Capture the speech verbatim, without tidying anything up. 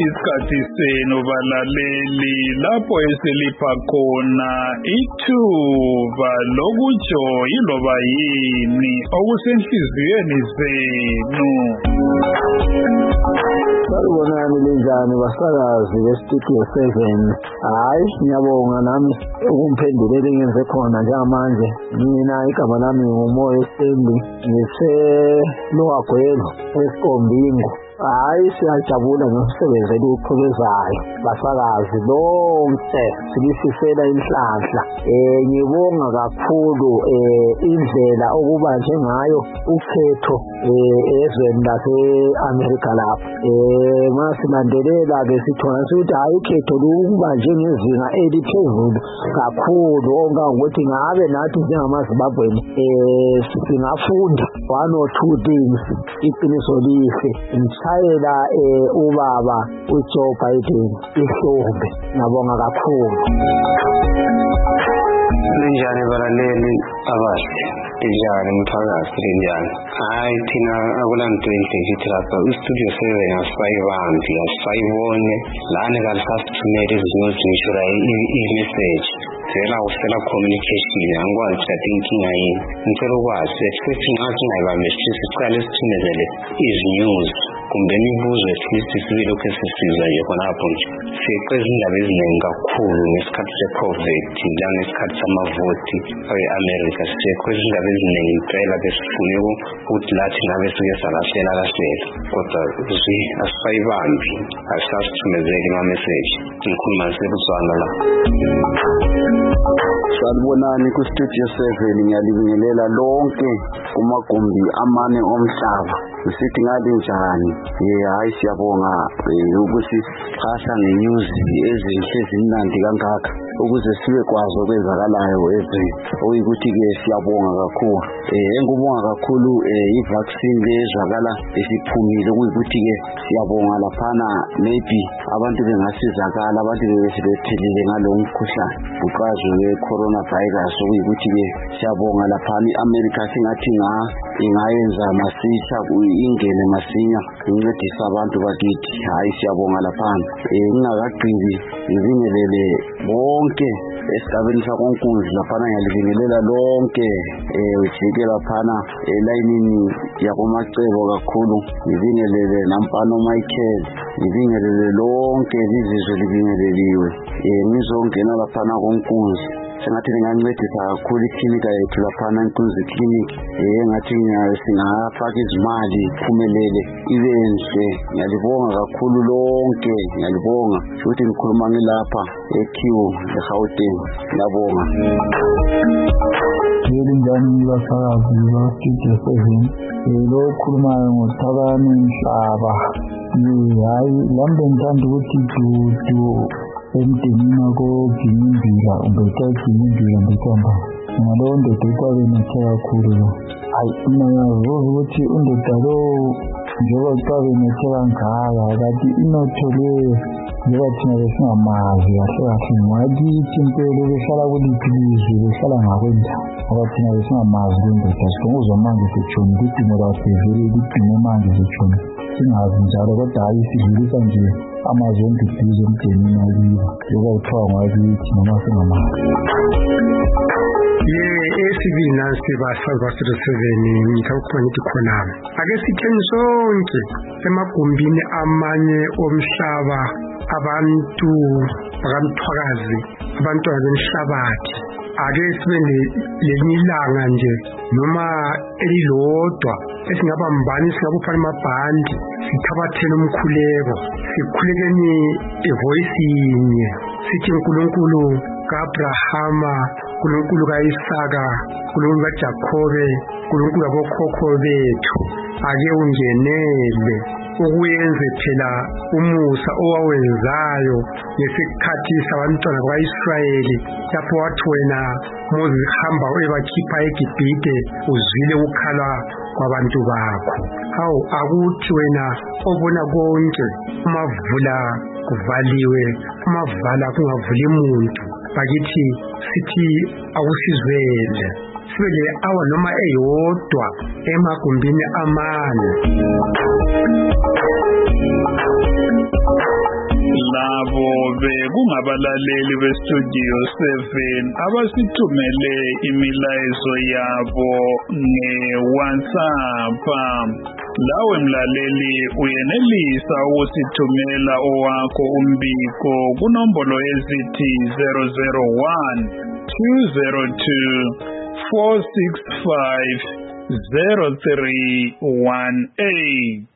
isikhathi senu balaleli lapho esilipha khona ithuba lokutsho yiloba yini okusenhliziyweni zenu. Sanibonani linjani basakazi bestudio seven. Hayi ngiyabonga nami ukumphendulele ngenze khona njengamanje. Mina igama lami nguMoyo Stendi ngise Lower Gwelo eSikombingo. Hayi siyajabula ngomsebenzi eliwuqhubekayo basakazi bonke silisifela inhlanhla. Eh ngibonga kakhulu eh indlela okuba njengayo ukhetho eh ezweni lase-America lapha. Eh masilandelela ke sithola ukuthi hayi ukhetho lukuba njengezinga eliphezulu kakhulu ongangokuthi ngabe nathi njengamaZimbabweni eh singafunda one or two things iqiniso lihle. Shayela eh ubaba uJoe Biden ihlombe ngabonga kakhulu. Linjani balaleli abahle linjani mphakathi linjani. Hayi thina akulanto enhle lapha istudio seven asayibambi asayibone lana kalasithumele izinto zishura i-message sela usela communication angikwazi ukuthi inkinga yini ngicela ukwazi esithi ngathi ngayibambe sicela sithumezele izinews kumbe imibuzo esithi sibe lokho sisiza nje khona lapho nje siqeza indaba eziningi kakhulu ngesikhathi se-COVID ngesikhathi samavoti e-America siqeza indaba eziningi impela besifune ukuthi lathi ngabe sike salahlela lahlela kodwa zi asayibambi asasithumezele ama-message ngikhuluma sebuzwana la. Sanibonani ku-Studio seven ngiyalibingelela lonke kumagumbi amane omhlaba. Sithi ngalinjani eh hayi siyabonga ukuthi phasa ngenews ezinhle ezimnandi kangaka ukuze sibe kwazi okwenzakalayo ezweni oyikuthi ke siyabonga kakhulu. Eh engibonga kakhulu eh i-vaccine lezwakala esiphumile ukuyikuthi ke siyabonga laphana maybe abantu bengasizakala abantu bebesebephelile ngalomkhuhlane uqhazo we-coronavirus okuyikuthi ke siyabonga laphana i-America singathi nga ingayenza masisha ingene masinya incedisa abantu bakithi. Hayi siyabonga laphana eh ngingakagqibi ngibingelele bonke esigabeni sakonkundla laphana ngiyalibingelela lonke eh ujike laphana elayinini yakomacebo kakhulu ngibingelele nampano Michael ngibingelele lonke izizwe libingeleliwe eh ngizongena laphana konkundla sengathi ngingancedisa kakhulu iklinika yethu laphana eNkunzi clinic eh ngathi singafaka izimali phumelele ibenze. Ngiyalibonga kakhulu lonke ngiyalibonga ukuthi ngikhuluma ngilapha eQ eGauteng ngiyabonga. Yelingani basakazi ba-Studio seven lo khulumayo ngoThabani Mhlaba. Hayi lambe ngithanda ukuthi dudu emndenini wakoginimbila umbetha ginimbila mbethamba ngalowo ndoda ikwabe nethe kakhulu lo. Hayi mina ngiyavuza ukuthi undoda lo njengoba ikwabe nethe kangaka kanti inotho leyo njengoba thina besingamazi kahle kahle ngakithi impela behlala kuliphi ilizwe behlala ngakwenza ngoba thina besingamazi lendoda sidonguzwa manje sitshoni kudingo lwasevele kudingo manje sitshoni singazi njalo kodwa hayi sidlulisa nje amazwi endibizo emdenini akibo njengoba kuthiwa ngakithi noma singamazi. Ye esibina sibasaza Studio seven ngithaukhona ngithi khona ake sitheni sonke emagumbini amanye omhlaba abantu bakamthwakazi abantu abemhlabathi ake sibe lenye ilanga nje noma elilodwa esingaba mbani singabufana amabhandi sithabathele umkhuleko sikhulekeni ivoice yinye sithi uNkulunkulu kaAbrahama uNkulunkulu kaIsaka uNkulunkulu kaJakobe uNkulunkulu abokhokho bethu ake ungenele ukuyenze phela umusa owawenzayo ngesikhathi sabantwana bakaIsrayeli lapho wathi wena Moses hamba ebakhipha eGibhite uzwile ukukhala kwabantu bakho. Hawu akuthi wena obona konke umavula kuvaliwe umavala kungavuli umuntu bakithi sithi awusizwele sibe le awa noma eyodwa emagumbini amane. labo bekungabalaleli bestudio seven abasithumele imilayezo yabo nge-WhatsApp. Lawe mlaleli uyenelisa ukusithumela owakho umbiko kunombolo ezithi zero zero one two zero two four six five zero three one eight.